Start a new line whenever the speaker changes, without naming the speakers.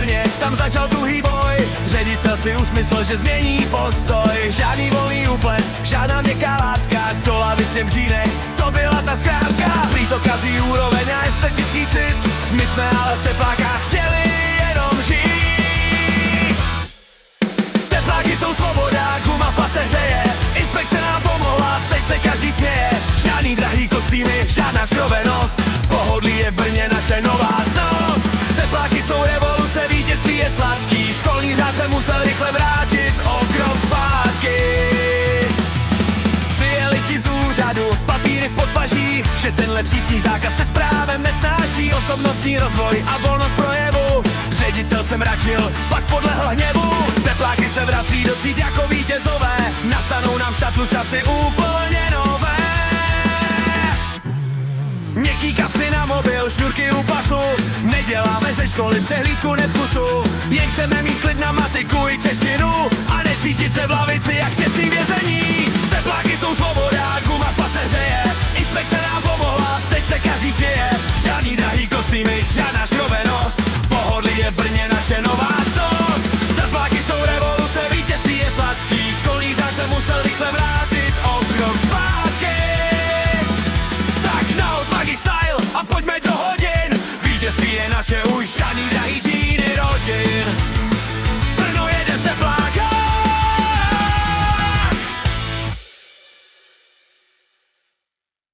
Brně, tam začal tuhý boj. Ředitel si usmyslel, že změní postoj. Žádný volný úplet, žádná měkká látka, do lavic jen břínek, to byla ta zkrátka. Prý to kazí úroveň a estetický cit, my jsme ale v teplákách chtěli jenom žít. Tepláky jsou svoboda, guma v pase hřeje, inspekce nám pomohla, teď se každý směje. Žádný drahý kostýmy, žádná skrovenost, pohodlí je v Brně naše nová cnost. Tepláky jsou revoluce, vítězství je sladký, školní řád se musel rychle vrátit o krok zpátky. Přijeli ti z úřadu, papíry v podpaží, že tenhle přísný zákaz se s právem nesnáší. Osobnostní rozvoj a volnost projevu, ředitel se mračil, pak podlehl hněvu. Tepláky se vrací do tříd jako vítězové, nastanou nám v šatlu časy úplně nové. Měkký kapsy na mobil, šňůrky u pasu, neděláme ze školy přehlídku nevkusu. Jen chceme mít klid na matiku i češtinu a necítit se v lavici jak v těsným vězení. Tepláky jsou svoboda, guma v pase hřeje, inspekce nám pomohla, teď se každý směje. Žádný drahý kostýmy, žádná škrobenost, pohodlí je v Brně naše nová cnost. Tepláky jsou revoluce, vítězství je sladký, školní řád se musel rychle vrátit o krok zpátky. Tak na odvahy style a pojďme do hodin, vítězství je naše, už žádný drahý